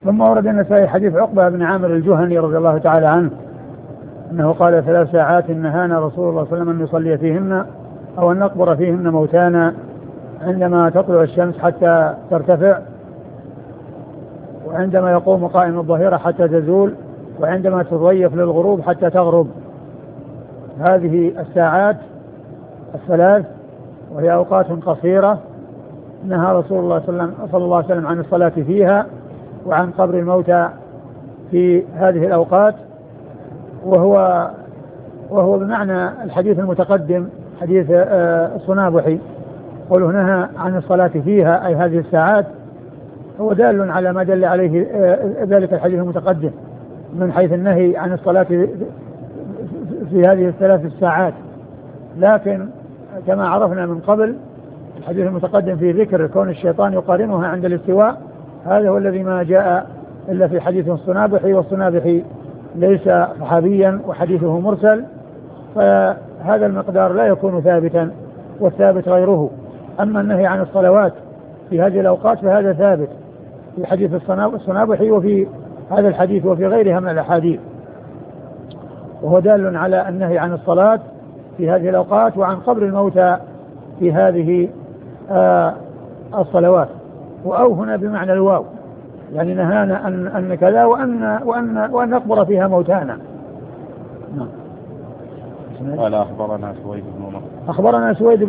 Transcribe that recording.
ثم ورد النسائي حديث عقبة بن عامر الجهني رضي الله تعالى عنه أنه قال 3 ساعات نهانا رسول الله صلى الله عليه وسلم أن نصلي فيهن أو أن نقبر فيهن موتانا، عندما تطلع الشمس حتى ترتفع، وعندما يقوم قائم الظهيرة حتى تزول، وعندما تضيف للغروب حتى تغرب. هذه الساعات 3 وهي أوقات قصيرة نهى رسول الله صلى الله عليه وسلم عن الصلاة فيها وعن قبر الموتى في هذه الأوقات، وهو بمعنى الحديث المتقدم حديث الصنابحي، قوله نهى عن الصلاة فيها أي هذه الساعات، هو دال على ما دل عليه ذلك الحديث المتقدم من حيث النهي عن الصلاة في هذه ال3 ساعات. لكن كما عرفنا من قبل الحديث المتقدم في ذكر كون الشيطان يقارنها عند الاستواء، هذا هو الذي ما جاء إلا في حديث الصنابحي، والصنابحي ليس صحابيا وحديثه مرسل، فهذا المقدار لا يكون ثابتا والثابت غيره. أما النهي عن الصلوات في هذه الأوقات فهذا ثابت في حديث الصنابحي وفي هذا الحديث وفي غيرها من الأحاديث، وهو دال على النهي عن الصلاة في هذه الأوقات وعن قبر الموتى في هذه الصلوات. وأو هنا بمعنى الواو، يعني نهانا أن كذا وأن نقبر فيها موتانا. قال أخبرنا سويد بن